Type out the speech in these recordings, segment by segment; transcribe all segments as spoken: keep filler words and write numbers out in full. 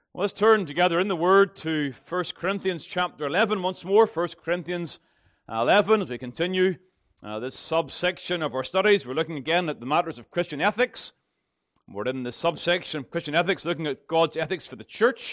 Well, let's turn together in the Word to First Corinthians chapter eleven once more. First Corinthians eleven, as we continue uh, this subsection of our studies. We're looking again at the matters of Christian ethics. We're in the subsection of Christian ethics, looking at God's ethics for the church.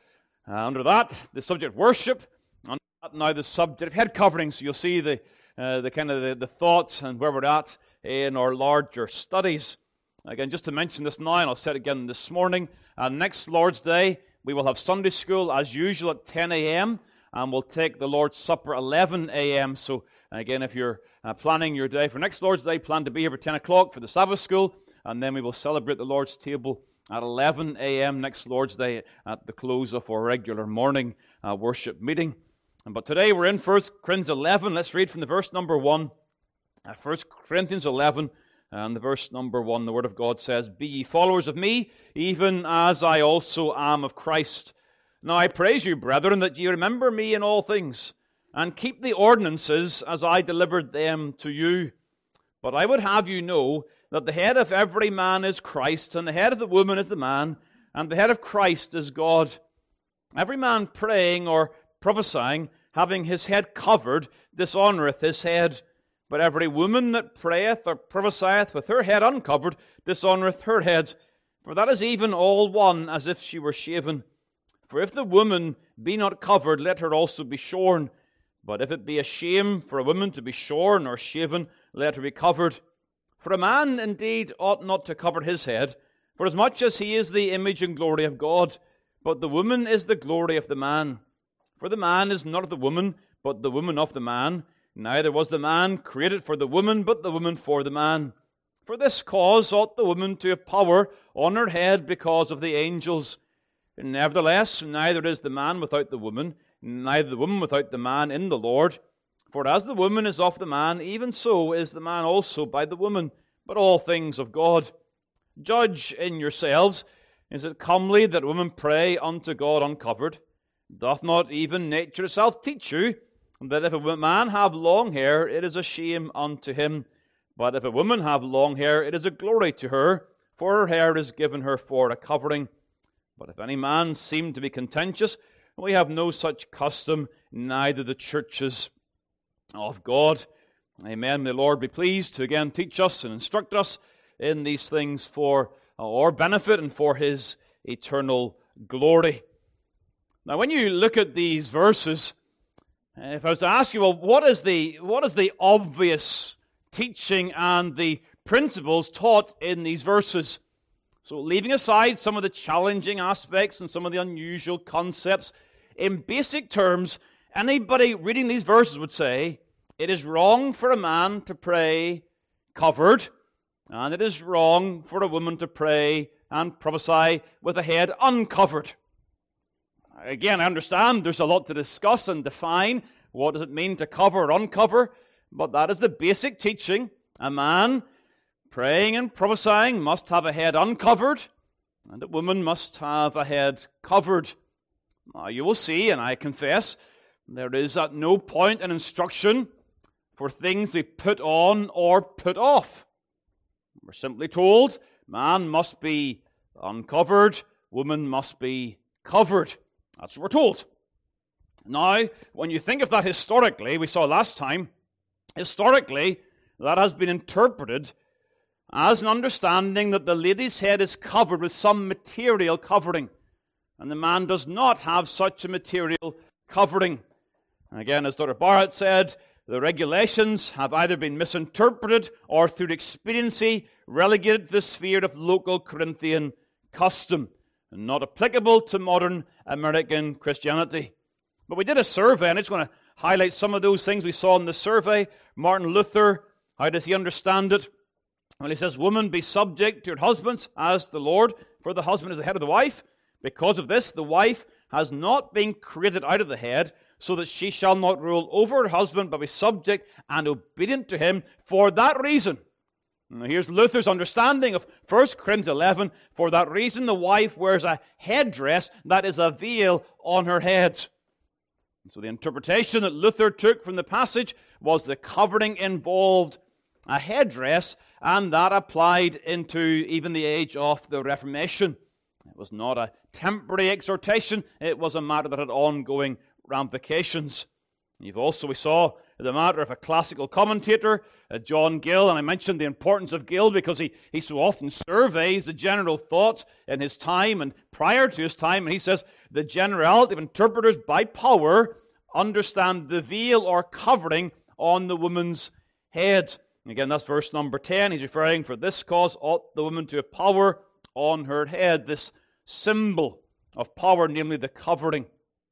Uh, under that, the subject of worship. Under that, now the subject of head covering. So you'll see the uh, the kind of the, the thoughts and where we're at in our larger studies. Again, just to mention this now, and I'll say it again this morning, uh, next Lord's Day, we will have Sunday school as usual at ten a.m., and we'll take the Lord's Supper eleven a.m. So, again, if you're uh, planning your day for next Lord's Day, plan to be here for ten o'clock for the Sabbath school, and then we will celebrate the Lord's table at eleven a.m. next Lord's Day at the close of our regular morning uh, worship meeting. But today we're in First Corinthians eleven. Let's read from the verse number one. Uh, First Corinthians eleven. And the verse number one, the Word of God says, "Be ye followers of me, even as I also am of Christ. Now I praise you, brethren, that ye remember me in all things, and keep the ordinances as I delivered them to you. But I would have you know that the head of every man is Christ, and the head of the woman is the man, and the head of Christ is God. Every man praying or prophesying, having his head covered, dishonoureth his head. But every woman that prayeth or prophesieth with her head uncovered dishonoureth her head. For that is even all one, as if she were shaven. For if the woman be not covered, let her also be shorn. But if it be a shame for a woman to be shorn or shaven, let her be covered. For a man indeed ought not to cover his head, for as much as he is the image and glory of God. But the woman is the glory of the man. For the man is not of the woman, but the woman of the man. Neither was the man created for the woman, but the woman for the man. For this cause ought the woman to have power on her head because of the angels. Nevertheless, neither is the man without the woman, neither the woman without the man in the Lord. For as the woman is of the man, even so is the man also by the woman, but all things of God. Judge in yourselves, is it comely that women pray unto God uncovered? Doth not even nature itself teach you, that if a man have long hair, it is a shame unto him. But if a woman have long hair, it is a glory to her, for her hair is given her for a covering. But if any man seem to be contentious, we have no such custom, neither the churches of God." Amen. May the Lord be pleased to again teach us and instruct us in these things for our benefit and for His eternal glory. Now, when you look at these verses, if I was to ask you, well, what is the what is the obvious teaching and the principles taught in these verses? So leaving aside some of the challenging aspects and some of the unusual concepts, in basic terms, anybody reading these verses would say, it is wrong for a man to pray covered, and it is wrong for a woman to pray and prophesy with a head uncovered. Again, I understand there's a lot to discuss and define. What does it mean to cover or uncover? But that is the basic teaching. A man praying and prophesying must have a head uncovered, and a woman must have a head covered. Now, you will see, and I confess, there is at no point an instruction for things to be put on or put off. We're simply told, man must be uncovered, woman must be covered. That's what we're told. Now, when you think of that historically, we saw last time, historically, that has been interpreted as an understanding that the lady's head is covered with some material covering, and the man does not have such a material covering. And again, as Doctor Barrett said, the regulations have either been misinterpreted or through expediency relegated to the sphere of local Corinthian custom, and not applicable to modern American Christianity. But we did a survey, and I just want to highlight some of those things we saw in the survey. Martin Luther, how does he understand it? Well, he says, "Woman, be subject to your husbands as the Lord, for the husband is the head of the wife. Because of this, the wife has not been created out of the head, so that she shall not rule over her husband, but be subject and obedient to him for that reason." Now, here's Luther's understanding of First Corinthians eleven. For that reason, the wife wears a headdress that is a veil on her head. And so the interpretation that Luther took from the passage was the covering involved a headdress, and that applied into even the age of the Reformation. It was not a temporary exhortation. It was a matter that had ongoing ramifications. You've also, we saw, the matter of a classical commentator, uh, John Gill, and I mentioned the importance of Gill because he, he so often surveys the general thought in his time and prior to his time, and he says, the generality of interpreters by power understand the veil or covering on the woman's head. And again, that's verse number ten. He's referring, for this cause ought the woman to have power on her head, this symbol of power, namely the covering.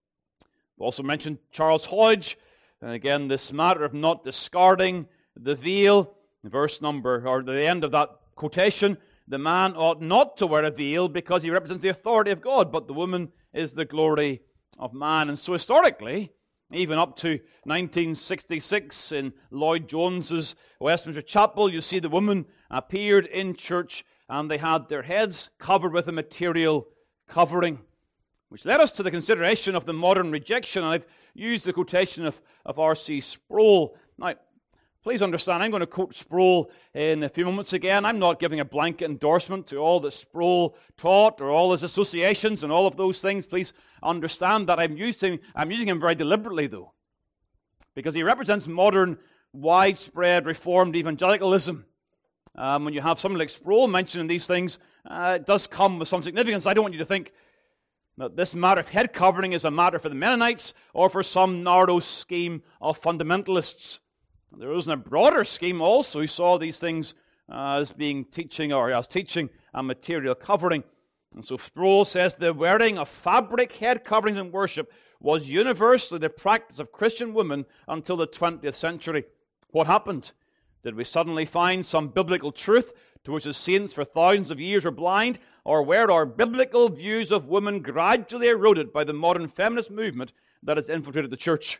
We've also mentioned Charles Hodge, and again, this matter of not discarding the veil. Verse number, or the end of that quotation, the man ought not to wear a veil because he represents the authority of God, but the woman is the glory of man. And so historically, even up to nineteen sixty-six in Lloyd Jones's Westminster Chapel, you see the women appeared in church and they had their heads covered with a material covering, which led us to the consideration of the modern rejection. And I've used the quotation of, of R C Sproul. Now, please understand, I'm going to quote Sproul in a few moments again. I'm not giving a blanket endorsement to all that Sproul taught or all his associations and all of those things. Please understand that I'm using, I'm using him very deliberately, though, because he represents modern, widespread, reformed evangelicalism. Um, when you have someone like Sproul mentioning these things, uh, it does come with some significance. I don't want you to think that this matter of head covering is a matter for the Mennonites or for some narrow scheme of fundamentalists. There was a broader scheme also who saw these things uh, as being teaching or as teaching a material covering. And so Sproul says the wearing of fabric head coverings in worship was universally the practice of Christian women until the twentieth century. What happened? Did we suddenly find some biblical truth to which the saints for thousands of years were blind? Or were our biblical views of women gradually eroded by the modern feminist movement that has infiltrated the church?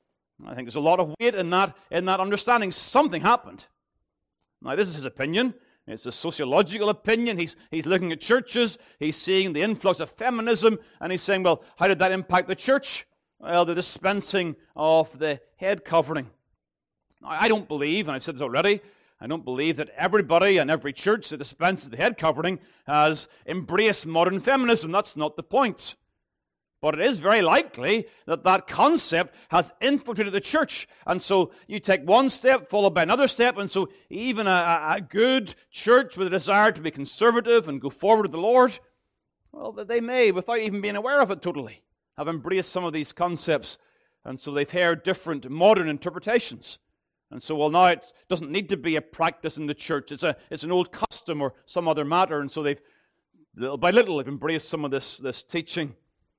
I think there's a lot of weight in that, in that understanding. Something happened. Now, this is his opinion. It's a sociological opinion. He's, he's looking at churches. He's seeing the influx of feminism. And he's saying, well, how did that impact the church? Well, the dispensing of the head covering. Now, I don't believe, and I've said this already, I don't believe that everybody and every church that dispenses the head covering has embraced modern feminism. That's not the point. But it is very likely that that concept has infiltrated the church. And so you take one step followed by another step. And so even a, a good church with a desire to be conservative and go forward with the Lord, well, they may, without even being aware of it totally, have embraced some of these concepts. And so they've heard different modern interpretations. And so, well, now it doesn't need to be a practice in the church. It's a it's an old custom or some other matter. And so they've, little by little, they've embraced some of this, this teaching.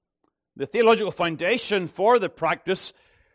The theological foundation for the practice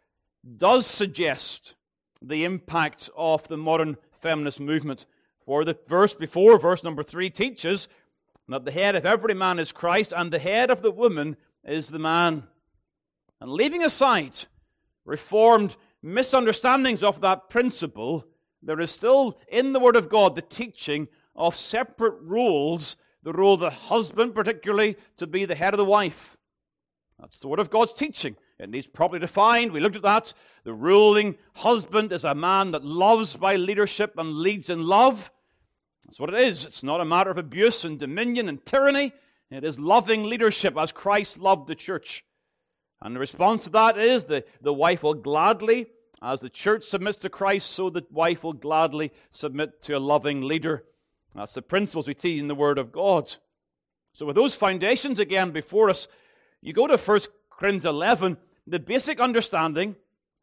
does suggest the impact of the modern feminist movement. For the verse before, verse number three, teaches that the head of every man is Christ, and the head of the woman is the man. And leaving aside Reformed misunderstandings of that principle, there is still in the Word of God the teaching of separate roles, the role of the husband particularly to be the head of the wife. That's the Word of God's teaching. It needs properly defined. We looked at that. The ruling husband is a man that loves by leadership and leads in love. That's what it is. It's not a matter of abuse and dominion and tyranny. It is loving leadership as Christ loved the church. And the response to that is the, the wife will gladly, as the church submits to Christ, so the wife will gladly submit to a loving leader. That's the principles we see in the Word of God. So with those foundations again before us, you go to First Corinthians eleven, the basic understanding,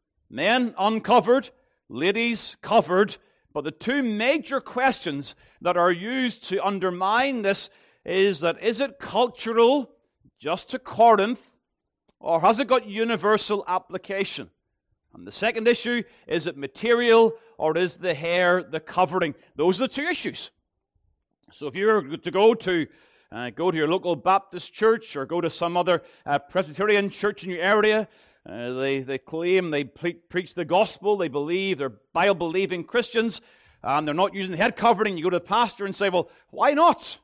men uncovered, ladies covered, but the two major questions that are used to undermine this is that is it cultural just to Corinth, or has it got universal application? And the second issue, is it material, or is the hair the covering? Those are the two issues. So if you were to go to uh, go to your local Baptist church or go to some other uh, Presbyterian church in your area, uh, they, they claim they pre- preach the gospel, they believe they're Bible-believing Christians, and they're not using the head covering. You go to the pastor and say, well, why not?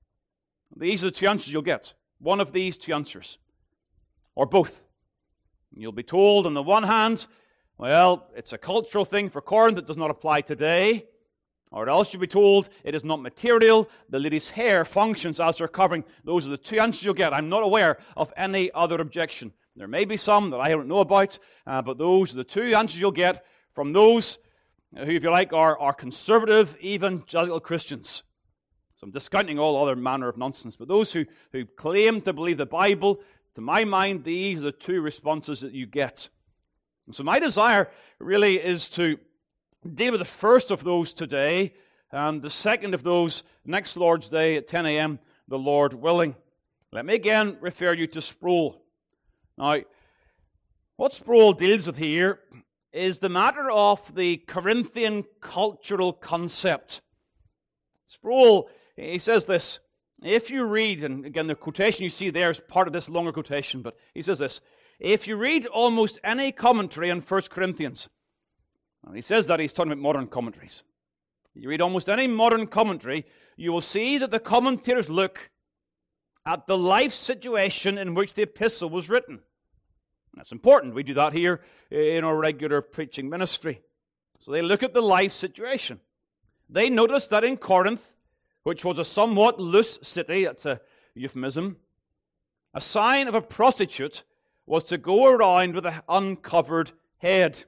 These are the two answers you'll get. One of these two answers. Or both. You'll be told on the one hand, well, it's a cultural thing for Corinth that does not apply today. Or else you'll be told it is not material, the lady's hair functions as her covering. Those are the two answers you'll get. I'm not aware of any other objection. There may be some that I don't know about, uh, but those are the two answers you'll get from those who, if you like, are, are conservative evangelical Christians. So I'm discounting all other manner of nonsense. But those who, who claim to believe the Bible, to my mind, these are the two responses that you get. And so my desire really is to deal with the first of those today, and the second of those next Lord's Day at ten a.m., the Lord willing. Let me again refer you to Sproul. Now, what Sproul deals with here is the matter of the Corinthian cultural concept. Sproul, he says this, if you read, and again the quotation you see there is part of this longer quotation, but he says this, if you read almost any commentary on First Corinthians, and he says that he's talking about modern commentaries. You read almost any modern commentary, you will see that the commentators look at the life situation in which the epistle was written. That's important. We do that here in our regular preaching ministry. So they look at the life situation. They notice that in Corinth, which was a somewhat loose city, that's a euphemism, a sign of a prostitute was to go around with an uncovered head.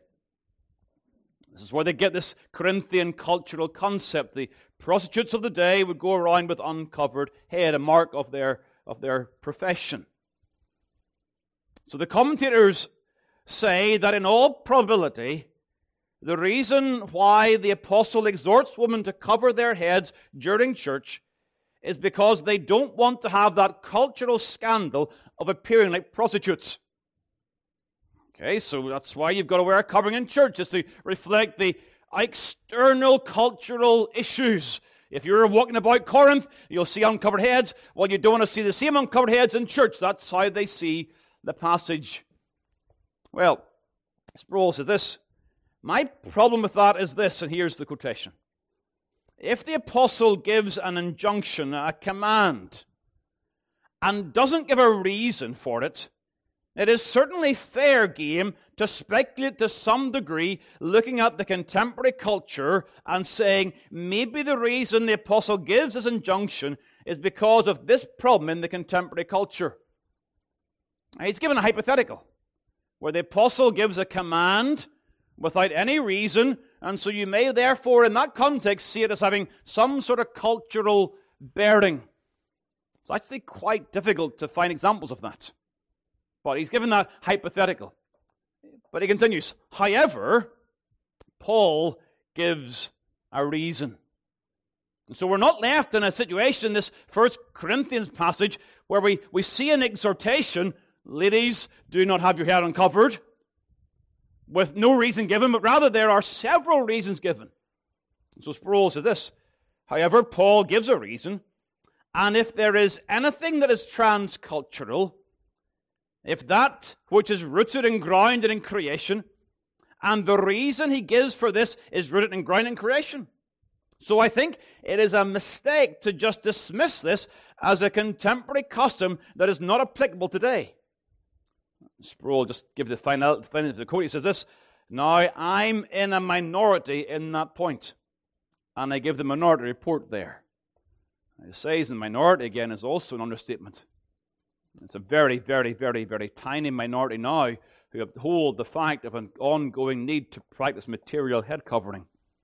This is where they get this Corinthian cultural concept. The prostitutes of the day would go around with uncovered head, a mark of their, of their profession. So the commentators say that in all probability, the reason why the apostle exhorts women to cover their heads during church is because they don't want to have that cultural scandal of appearing like prostitutes. Okay, so that's why you've got to wear a covering in church, just to reflect the external cultural issues. If you're walking about Corinth, you'll see uncovered heads. Well, you don't want to see the same uncovered heads in church. That's how they see the passage. Well, Sproul says this, my problem with that is this, and here's the quotation. If the apostle gives an injunction, a command, and doesn't give a reason for it, it is certainly fair game to speculate to some degree, looking at the contemporary culture and saying, maybe the reason the apostle gives this injunction is because of this problem in the contemporary culture. Now, he's given a hypothetical, where the apostle gives a command without any reason, and so you may therefore, in that context, see it as having some sort of cultural bearing. It's actually quite difficult to find examples of that. But he's given that hypothetical. But he continues, however, Paul gives a reason. And so we're not left in a situation in this First Corinthians passage where we, we see an exhortation, ladies, do not have your head uncovered, with no reason given, but rather there are several reasons given. And so Sproul says this, however, Paul gives a reason, and if there is anything that is transcultural, if that which is rooted and grounded in creation, and the reason he gives for this is rooted and grounded in creation. So I think it is a mistake to just dismiss this as a contemporary custom that is not applicable today. Sproul, just give the final, final the quote, he says this, now I'm in a minority in that point, and I give the minority report there. He says the minority again is also an understatement. It's a very, very, very, very tiny minority now who uphold the fact of an ongoing need to practice material head covering.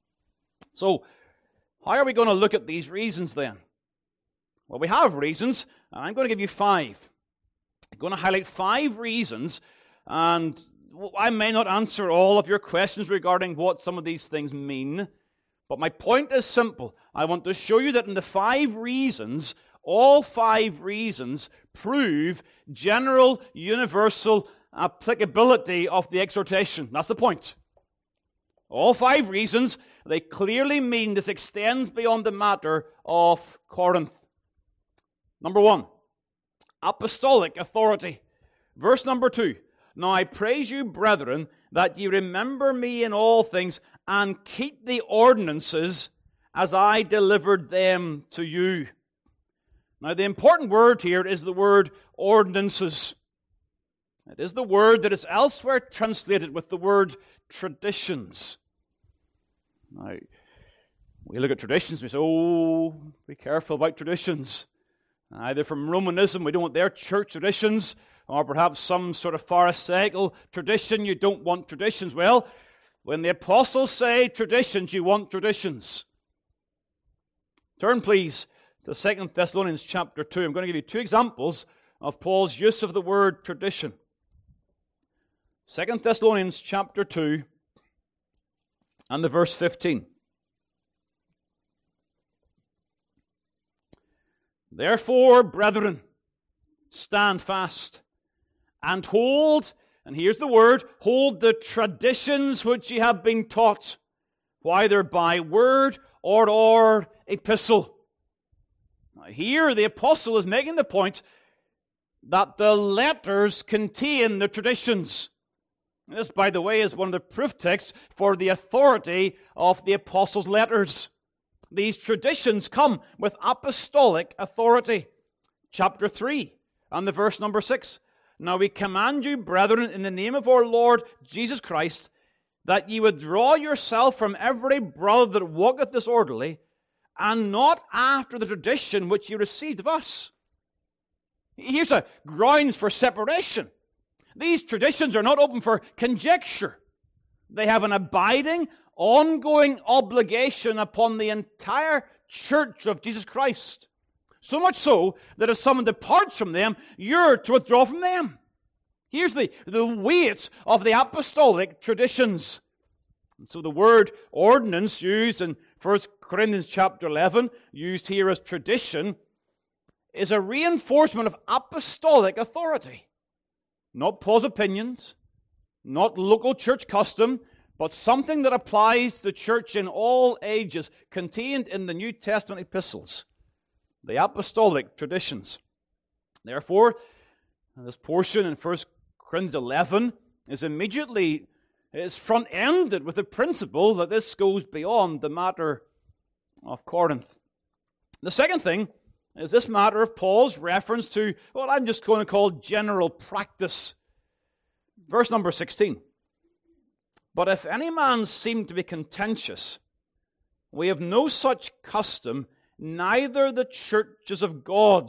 So, how are we going to look at these reasons then? Well, we have reasons, and I'm going to give you five. I'm going to highlight five reasons, and I may not answer all of your questions regarding what some of these things mean, but my point is simple. I want to show you that in the five reasons, all five reasons prove general, universal applicability of the exhortation. That's the point. All five reasons, they clearly mean this extends beyond the matter of Corinth. Number one, apostolic authority. Verse number two, now I praise you, brethren, that ye remember me in all things, and keep the ordinances as I delivered them to you. Now, the important word here is the word ordinances. It is the word that is elsewhere translated with the word traditions. Now, We look at traditions, we say, oh, be careful about traditions. Either from Romanism, we don't want their church traditions, or perhaps some sort of Pharisaical tradition, you don't want traditions. Well, when the apostles say traditions, you want traditions. Turn, please, to Second Thessalonians chapter two. I'm going to give you two examples of Paul's use of the word tradition. Second Thessalonians chapter two and the verse fifteen. Therefore, brethren, stand fast and hold, and here's the word, hold the traditions which ye have been taught, whether by word or or epistle. Now here the apostle is making the point that the letters contain the traditions. This, by the way, is one of the proof texts for the authority of the apostles' letters. These traditions come with apostolic authority. Chapter three and the verse number six. Now we command you, brethren, in the name of our Lord Jesus Christ, that ye withdraw yourself from every brother that walketh disorderly, and not after the tradition which ye received of us. Here's a grounds for separation. These traditions are not open for conjecture. They have an abiding, ongoing obligation upon the entire church of Jesus Christ. So much so that if someone departs from them, you're to withdraw from them. Here's the, the weight of the apostolic traditions. And so the word ordinance used in First Corinthians chapter eleven, used here as tradition, is a reinforcement of apostolic authority. Not Paul's opinions, not local church custom, but something that applies to the church in all ages, contained in the New Testament epistles, the apostolic traditions. Therefore, this portion in First Corinthians eleven is immediately is front-ended with the principle that this goes beyond the matter of Corinth. The second thing is this matter of Paul's reference to what I'm just going to call general practice. Verse number sixteen. But if any man seem to be contentious, we have no such custom, neither the churches of God.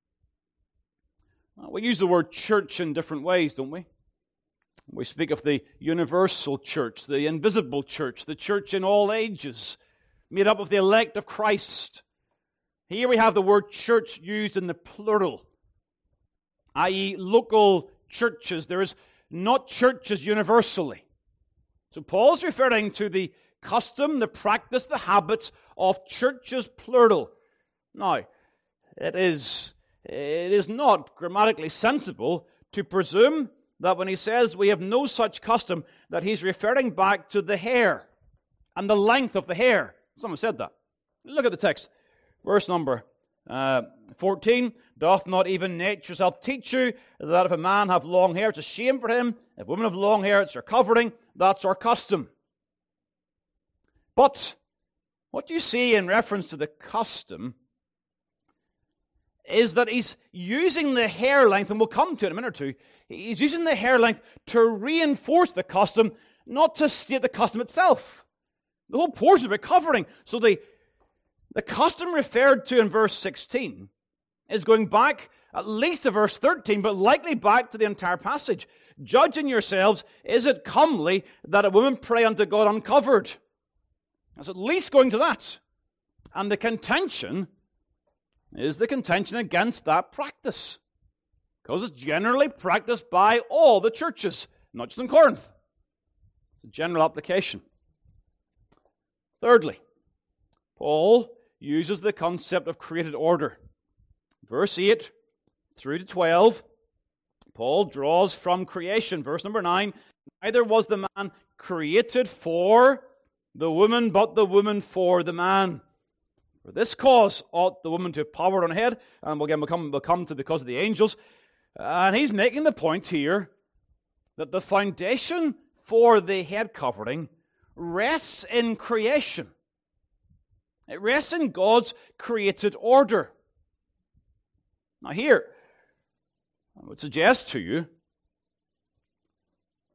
We use the word church in different ways, don't we? We speak of the universal church, the invisible church, the church in all ages, made up of the elect of Christ. Here we have the word church used in the plural, that is local churches. There is not churches universally. So Paul's referring to the custom, the practice, the habits of churches plural. Now, it is, it is not grammatically sensible to presume that when he says we have no such custom, that he's referring back to the hair and the length of the hair. Someone said that. Look at the text. Verse number uh, fourteen. Doth not even nature itself teach you that if a man have long hair, it's a shame for him. If women have long hair, it's their covering. That's our custom. But what you see in reference to the custom is that he's using the hair length, and we'll come to it in a minute or two, he's using the hair length to reinforce the custom, not to state the custom itself. The whole portion is about covering. So the, the custom referred to in verse sixteen is going back at least to verse thirteen, but likely back to the entire passage. Judging yourselves, is it comely that a woman pray unto God uncovered? That's at least going to that. And the contention is the contention against that practice, because it's generally practiced by all the churches, not just in Corinth. It's a general application. Thirdly, Paul uses the concept of created order. Verse eight through to twelve, Paul draws from creation. Verse number nine, neither was the man created for the woman, but the woman for the man. For this cause ought the woman to have power on her head, and again we'll come, we'll come to because of the angels. And he's making the point here that the foundation for the head covering rests in creation. It rests in God's created order. Now here, I would suggest to you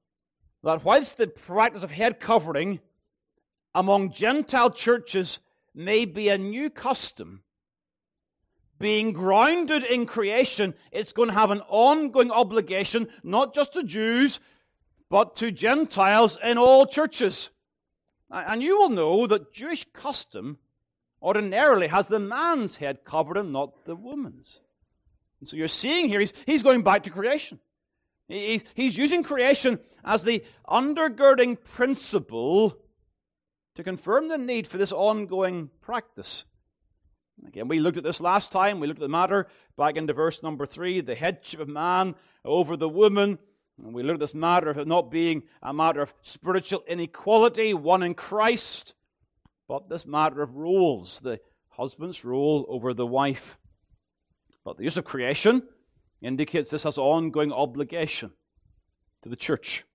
that whilst the practice of head covering among Gentile churches may be a new custom, being grounded in creation, it's going to have an ongoing obligation, not just to Jews, but to Gentiles in all churches. And you will know that Jewish custom ordinarily has the man's head covered and not the woman's. And so you're seeing here, he's, he's going back to creation. He's, he's using creation as the undergirding principle to confirm the need for this ongoing practice. Again, we looked at this last time. We looked at the matter back into verse number three, the headship of man over the woman. And we looked at this matter of it not being a matter of spiritual inequality, one in Christ, but this matter of roles, the husband's role over the wife. But the use of creation indicates this has ongoing obligation to the church.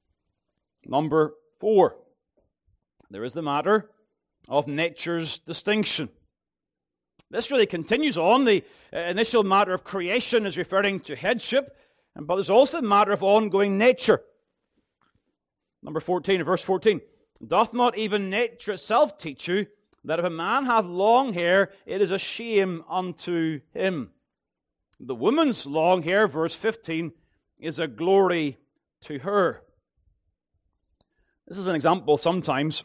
Number four, there is the matter of nature's distinction. This really continues on. The initial matter of creation is referring to headship, but there's also the matter of ongoing nature. Number fourteen, verse fourteen. Doth not even nature itself teach you that if a man have long hair, it is a shame unto him? The woman's long hair, verse fifteen, is a glory to her. This is an example sometimes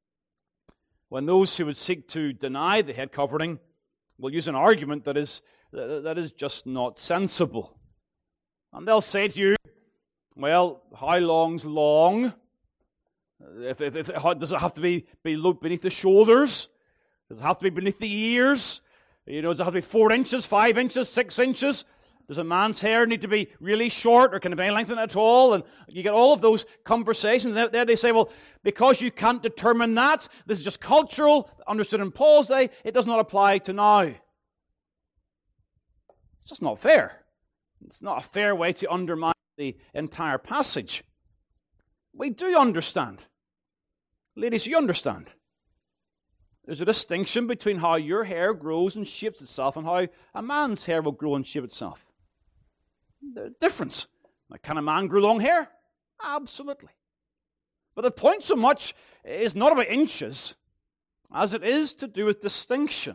when those who would seek to deny the head covering will use an argument that is, that is just not sensible. And they'll say to you, well, how long's long? If, if, if, does it have to be below, beneath the shoulders? Does it have to be beneath the ears? You know, does it have to be four inches, five inches, six inches? Does a man's hair need to be really short, or can it be any length at all? And you get all of those conversations. And there they say, well, because you can't determine that, this is just cultural, understood in Paul's day, it does not apply to now. It's just not fair. It's not a fair way to undermine the entire passage. We do understand. Ladies, you understand. There's a distinction between how your hair grows and shapes itself and how a man's hair will grow and shape itself. There's a difference. Now, can a man grow long hair? Absolutely. But the point so much is not about inches as it is to do with distinction.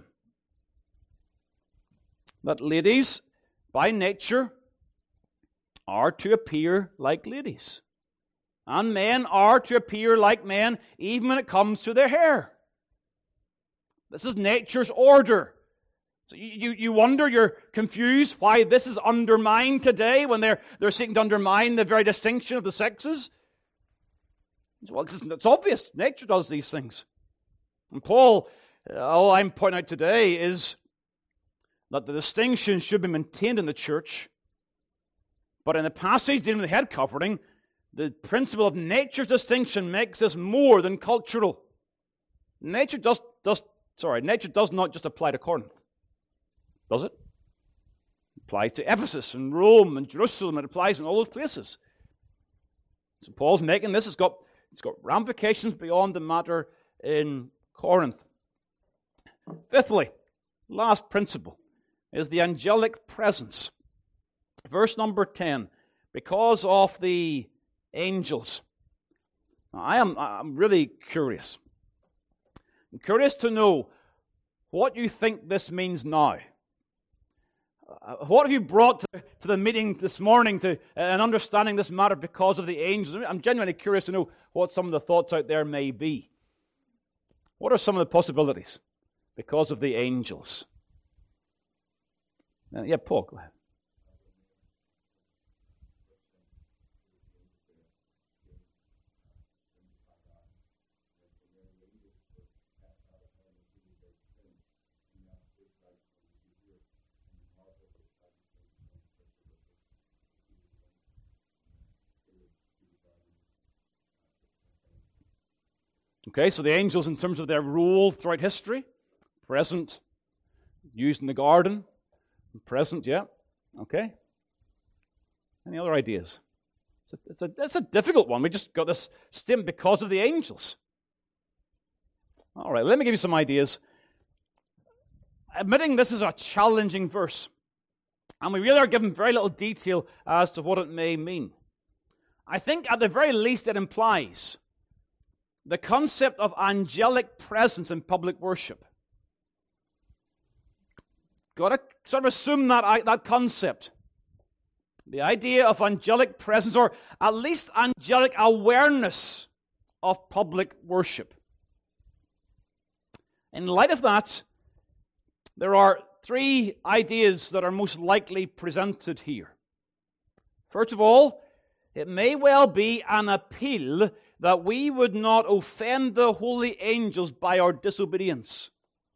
That ladies, by nature, are to appear like ladies. And men are to appear like men, even when it comes to their hair. This is nature's order. So you, you wonder, you're confused why this is undermined today when they're, they're seeking to undermine the very distinction of the sexes. Well, it's, it's obvious. Nature does these things. And Paul, all I'm pointing out today is that the distinction should be maintained in the church. But in the passage dealing with the head covering, the principle of nature's distinction makes this more than cultural. Nature does, does sorry, nature does not just apply to Corinth. Does it? It applies to Ephesus and Rome and Jerusalem. It applies in all those places. So Paul's making this. It's got, it's got ramifications beyond the matter in Corinth. Fifthly, last principle is the angelic presence. Verse number ten. Because of the angels. Now, I am I'm really curious. I'm curious to know what you think this means now. Uh, what have you brought to, to the meeting this morning to uh, an understanding this matter because of the angels? I'm genuinely curious to know what some of the thoughts out there may be. What are some of the possibilities because of the angels? Uh, yeah, Paul, go ahead. Okay, so the angels in terms of their role throughout history, present, used in the garden, present, yeah, okay. Any other ideas? It's a, it's a, it's a difficult one. We just got this statement because of the angels. All right, let me give you some ideas. Admitting this is a challenging verse, and we really are given very little detail as to what it may mean. I think at the very least it implies the concept of angelic presence in public worship. Got to sort of assume that, that concept. The idea of angelic presence, or at least angelic awareness of public worship. In light of that, there are three ideas that are most likely presented here. First of all, it may well be an appeal that we would not offend the holy angels by our disobedience.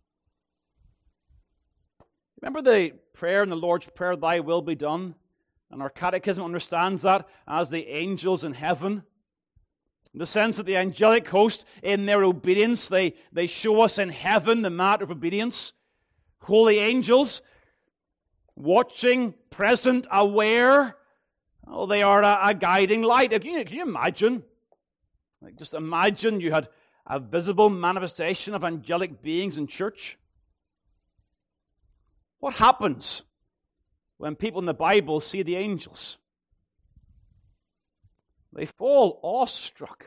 Remember the prayer in the Lord's Prayer, "Thy will be done"? And our catechism understands that as the angels in heaven. In the sense that the angelic host, in their obedience, they, they show us in heaven the matter of obedience. Holy angels, watching, present, aware. Oh, they are a, a guiding light. Can you, can you imagine? Like, just imagine you had a visible manifestation of angelic beings in church. What happens when people in the Bible see the angels? They fall awestruck.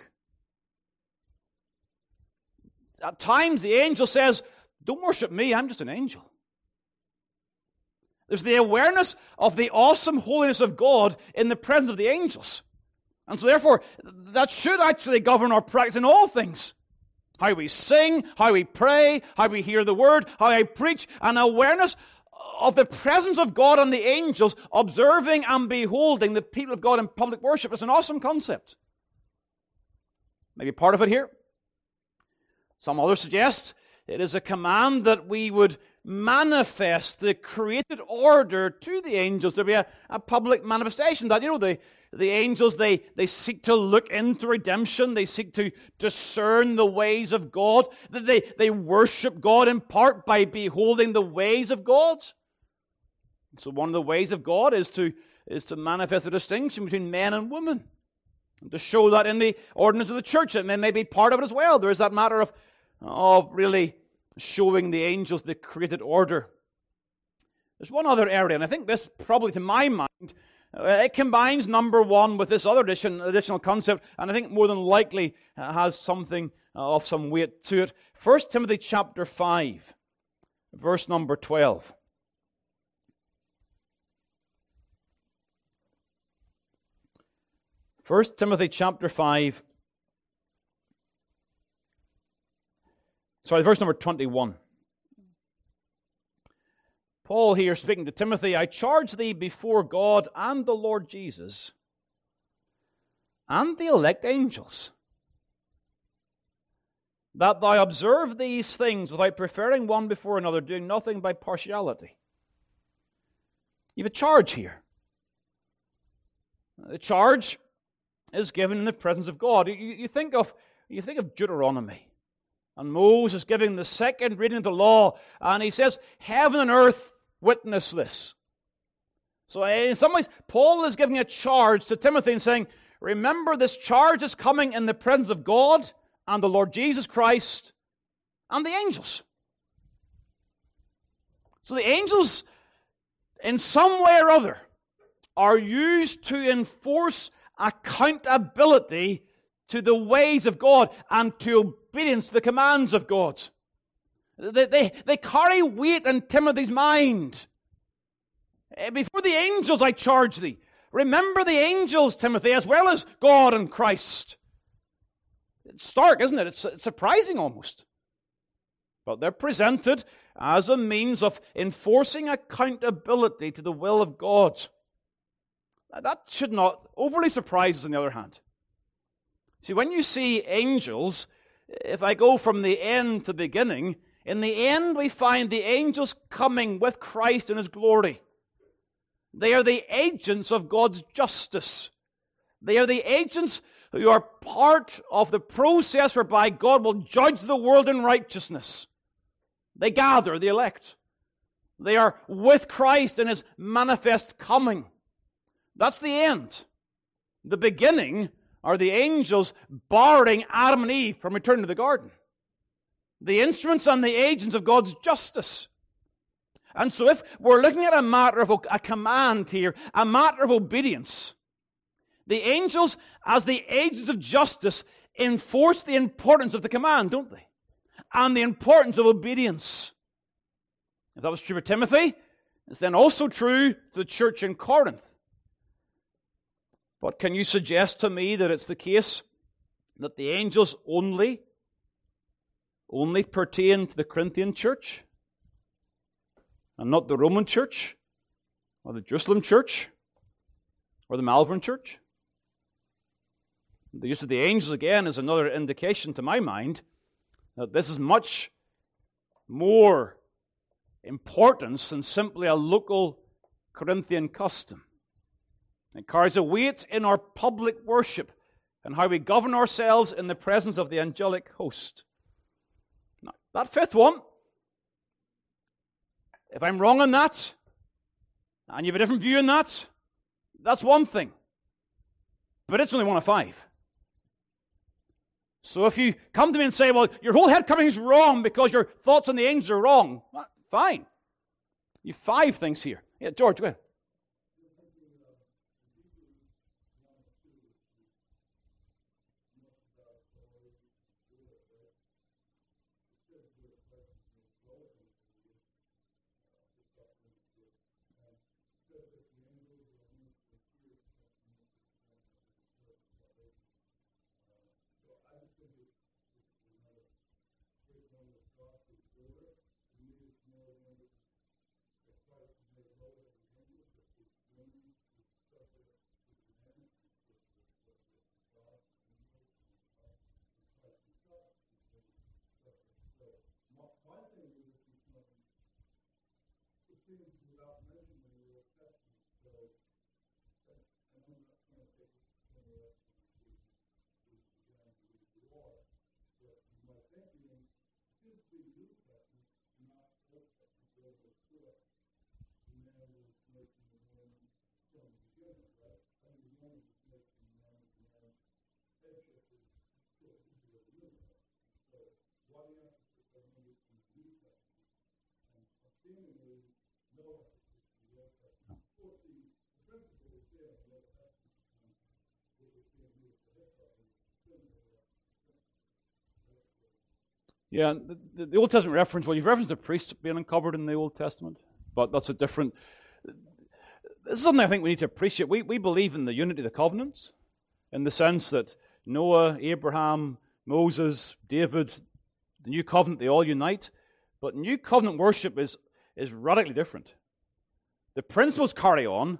At times the angel says, "Don't worship me, I'm just an angel." There's the awareness of the awesome holiness of God in the presence of the angels. And so therefore, that should actually govern our practice in all things. How we sing, how we pray, how we hear the word, how I preach, an awareness of the presence of God and the angels observing and beholding the people of God in public worship. It's an awesome concept. Maybe part of it here. Some others suggest it is a command that we would manifest the created order to the angels. There be a, a public manifestation that, you know, the, the angels, they, they seek to look into redemption. They seek to discern the ways of God. They, they worship God in part by beholding the ways of God. So one of the ways of God is to, is to manifest the distinction between men and women. And to show that in the ordinance of the church. It may, may be part of it as well. There is that matter of, of really showing the angels the created order. There's one other area, and I think this probably, to my mind, uh, it combines number one with this other addition, additional concept, and I think more than likely uh, has something uh, of some weight to it. First Timothy chapter five, verse number twelve. First Timothy chapter five, sorry, verse number twenty-one. Paul here speaking to Timothy, "I charge thee before God and the Lord Jesus and the elect angels, that thou observe these things without preferring one before another, doing nothing by partiality." You have a charge here. The charge is given in the presence of God. You, you think of you think of Deuteronomy, and Moses giving the second reading of the law, and he says, "Heaven and earth witness this." So in some ways, Paul is giving a charge to Timothy and saying, remember, this charge is coming in the presence of God and the Lord Jesus Christ and the angels. So the angels, in some way or other, are used to enforce accountability to the ways of God and to obedience to the commands of God. They, they, they carry weight in Timothy's mind. Before the angels I charge thee. Remember the angels, Timothy, as well as God and Christ. It's stark, isn't it? It's, it's surprising almost. But they're presented as a means of enforcing accountability to the will of God. That should not overly surprise us on the other hand. See, when you see angels, if I go from the end to the beginning, in the end we find the angels coming with Christ in His glory. They are the agents of God's justice. They are the agents who are part of the process whereby God will judge the world in righteousness. They gather the elect. They are with Christ in His manifest coming. That's the end. The beginning are the angels barring Adam and Eve from returning to the garden. The instruments and the agents of God's justice. And so if we're looking at a matter of a command here, a matter of obedience, the angels as the agents of justice enforce the importance of the command, don't they? And the importance of obedience. If that was true for Timothy, it's then also true to the church in Corinth. But can you suggest to me that it's the case that the angels only, only pertain to the Corinthian church and not the Roman church or the Jerusalem church or the Malvern church? The use of the angels, again, is another indication to my mind that this is much more importance than simply a local Corinthian custom. It carries a weight in our public worship and how we govern ourselves in the presence of the angelic host. Now, that fifth one, if I'm wrong on that, and you have a different view on that, that's one thing. But it's only one of five. So if you come to me and say, well, your whole head covering is wrong because your thoughts on the angels are wrong, well, fine. You have five things here. Yeah, George, go ahead. Yeah, the, the Old Testament reference, well, you've referenced the priests being uncovered in the Old Testament, but that's a different... This is something I think we need to appreciate. We, we believe in the unity of the covenants, in the sense that Noah, Abraham, Moses, David, the New Covenant, they all unite. But New Covenant worship is, is radically different. The principles carry on,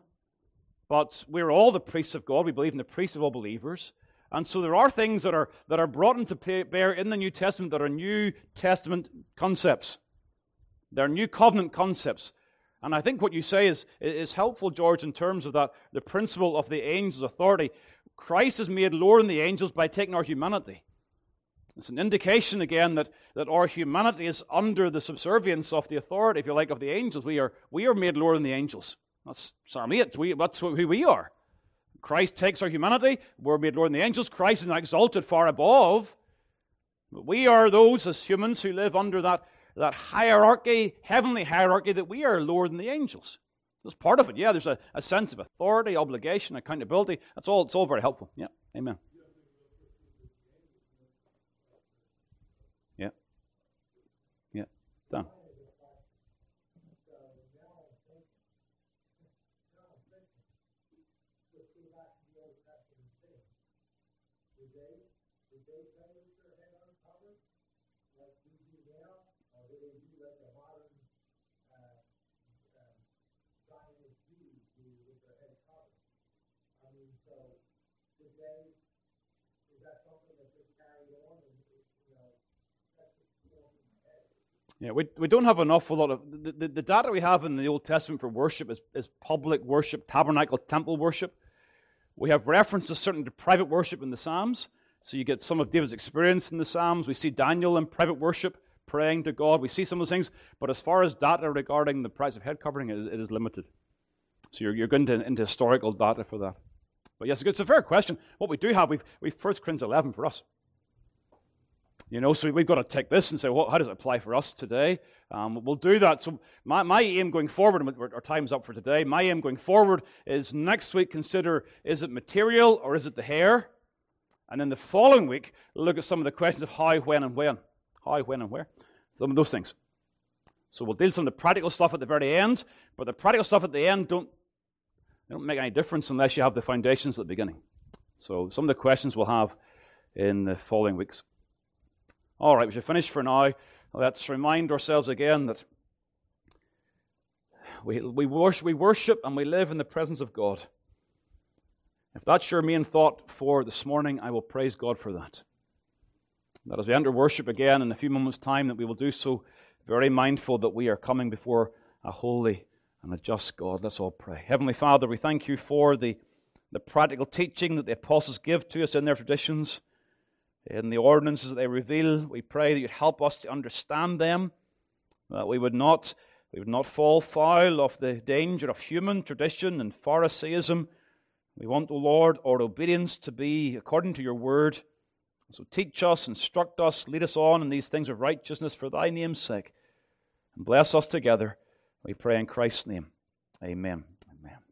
but we're all the priests of God. We believe in the priests of all believers. And so there are things that are that are brought into bear in the New Testament that are New Testament concepts. They're New Covenant concepts. And I think what you say is, is helpful, George, in terms of that, the principle of the angel's authority. Christ is made lower than the angels by taking our humanity. It's an indication, again, that, that our humanity is under the subservience of the authority, if you like, of the angels. We are we are made lower than the angels. That's Psalm eight. We, that's who we are. Christ takes our humanity. We're made lower than the angels. Christ is now exalted far above. But we are those, as humans, who live under that, that hierarchy, heavenly hierarchy, that we are lower than the angels. That's part of it. Yeah, there's a, a sense of authority, obligation, accountability. That's all. It's all very helpful. Yeah, amen. Yeah. Yeah. Done. Yeah, we we don't have an awful lot of... The, the, the data we have in the Old Testament for worship is, is public worship, tabernacle, temple worship. We have references certainly to private worship in the Psalms. So you get some of David's experience in the Psalms. We see Daniel in private worship, praying to God. We see some of those things. But as far as data regarding the price of head covering, it, it is limited. So you're, you're going into, into historical data for that. But yes, it's a fair question. What we do have, we've, we've First Corinthians eleven for us. You know, so we've got to take this and say, well, how does it apply for us today? Um, we'll do that. So my, my aim going forward, and our time's up for today, my aim going forward is next week consider, is it material or is it the hair? And then the following week, we'll look at some of the questions of how, when, and when. How, when, and where. Some of those things. So we'll deal with some of the practical stuff at the very end, but the practical stuff at the end don't, they don't make any difference unless you have the foundations at the beginning. So some of the questions we'll have in the following weeks. All right, we should finish for now. Let's remind ourselves again that we, we, worship, we worship and we live in the presence of God. If that's your main thought for this morning, I will praise God for that. That as we enter worship again in a few moments' time, that we will do so very mindful that we are coming before a holy and a just God. Let's all pray. Heavenly Father, we thank you for the, the practical teaching that the apostles give to us in their traditions, in the ordinances that they reveal. We pray that you'd help us to understand them, that we would not, we would not fall foul of the danger of human tradition and Pharisaism. We want, O Lord, our obedience to be according to your word. So teach us, instruct us, lead us on in these things of righteousness for thy name's sake. And bless us together, we pray in Christ's name. Amen. Amen.